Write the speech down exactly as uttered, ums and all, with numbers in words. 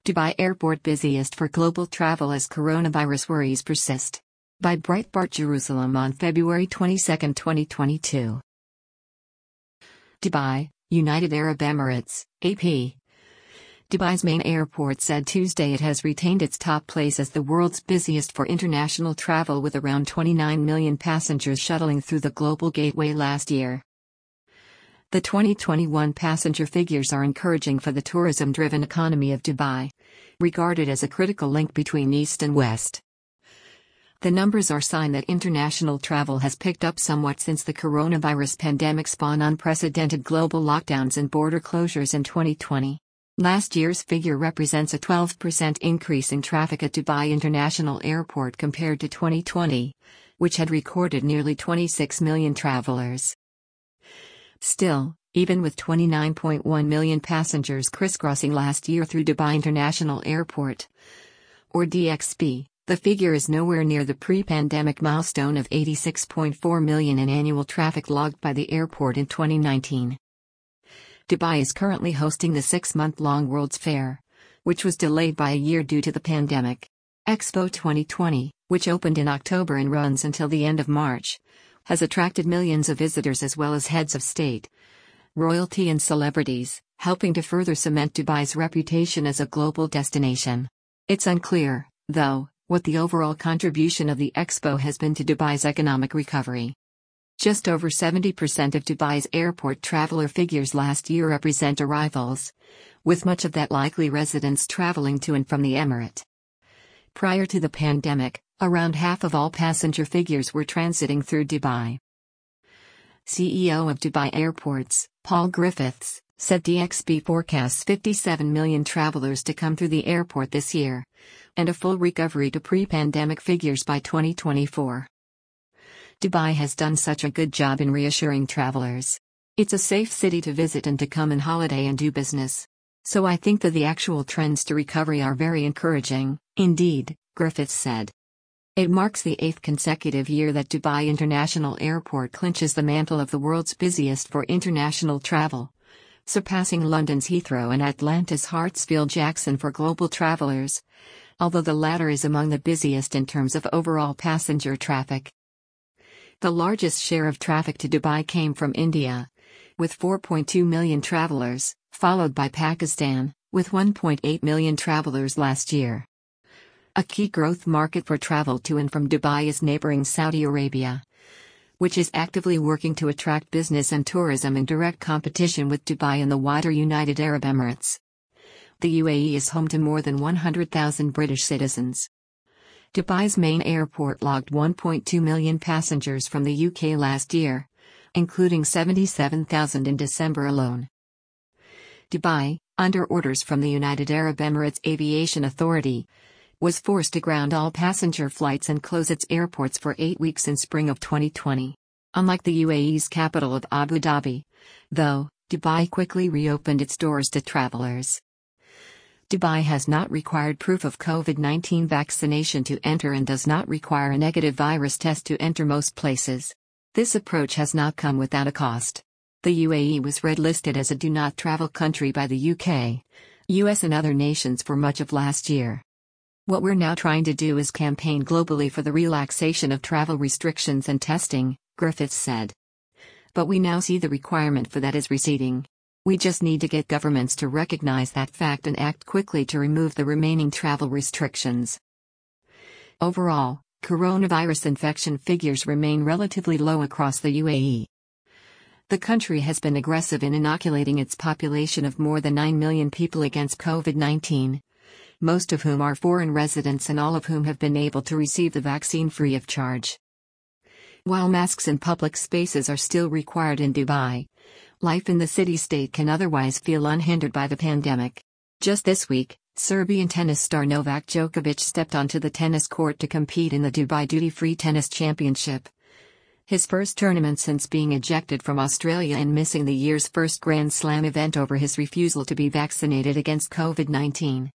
Dubai Airport busiest for global travel as coronavirus worries persist. By Breitbart Jerusalem on February twenty-second, twenty twenty-two. Dubai, United Arab Emirates, A P. Dubai's main airport said Tuesday it has retained its top place as the world's busiest for international travel with around twenty-nine million passengers shuttling through the global gateway last year. The twenty twenty-one passenger figures are encouraging for the tourism-driven economy of Dubai, regarded as a critical link between East and West. The numbers are sign that international travel has picked up somewhat since the coronavirus pandemic spawned unprecedented global lockdowns and border closures in twenty twenty. Last year's figure represents a twelve percent increase in traffic at Dubai International Airport compared to twenty twenty, which had recorded nearly twenty-six million travelers. Still, even with twenty-nine point one million passengers crisscrossing last year through Dubai International Airport, or D X B, the figure is nowhere near the pre-pandemic milestone of eighty-six point four million in annual traffic logged by the airport in twenty nineteen. Dubai is currently hosting the six-month-long World's Fair, which was delayed by a year due to the pandemic. Expo twenty twenty, which opened in October and runs until the end of March, has attracted millions of visitors as well as heads of state, royalty and celebrities, helping to further cement Dubai's reputation as a global destination. It's unclear, though, what the overall contribution of the expo has been to Dubai's economic recovery. Just over seventy percent of Dubai's airport traveler figures last year represent arrivals, with much of that likely residents traveling to and from the emirate. Prior to the pandemic, around half of all passenger figures were transiting through Dubai. C E O of Dubai Airports, Paul Griffiths, said D X B forecasts fifty-seven million travelers to come through the airport this year, and a full recovery to pre-pandemic figures by twenty twenty-four. Dubai has done such a good job in reassuring travelers. It's a safe city to visit and to come and holiday and do business. So I think that the actual trends to recovery are very encouraging, indeed, Griffiths said. It marks the eighth consecutive year that Dubai International Airport clinches the mantle of the world's busiest for international travel, surpassing London's Heathrow and Atlanta's Hartsfield-Jackson for global travelers, although the latter is among the busiest in terms of overall passenger traffic. The largest share of traffic to Dubai came from India, with four point two million travelers, followed by Pakistan, with one point eight million travelers last year. A key growth market for travel to and from Dubai is neighboring Saudi Arabia, which is actively working to attract business and tourism in direct competition with Dubai and the wider United Arab Emirates. The U A E is home to more than one hundred thousand British citizens. Dubai's main airport logged one point two million passengers from the U K last year, including seventy-seven thousand in December alone. Dubai, under orders from the United Arab Emirates Aviation Authority, was forced to ground all passenger flights and close its airports for eight weeks in spring of twenty twenty. Unlike the U A E's capital of Abu Dhabi, though, Dubai quickly reopened its doors to travelers. Dubai has not required proof of COVID nineteen vaccination to enter and does not require a negative virus test to enter most places. This approach has not come without a cost. The U A E was red-listed as a do-not-travel country by the U K, U S and other nations for much of last year. What we're now trying to do is campaign globally for the relaxation of travel restrictions and testing, Griffiths said. But we now see the requirement for that is receding. We just need to get governments to recognize that fact and act quickly to remove the remaining travel restrictions. Overall, coronavirus infection figures remain relatively low across the U A E. The country has been aggressive in inoculating its population of more than nine million people against COVID nineteen. Most of whom are foreign residents and all of whom have been able to receive the vaccine free of charge. While masks in public spaces are still required in Dubai, life in the city-state can otherwise feel unhindered by the pandemic. Just this week, Serbian tennis star Novak Djokovic stepped onto the tennis court to compete in the Dubai Duty-Free Tennis Championship, his first tournament since being ejected from Australia and missing the year's first Grand Slam event over his refusal to be vaccinated against COVID nineteen.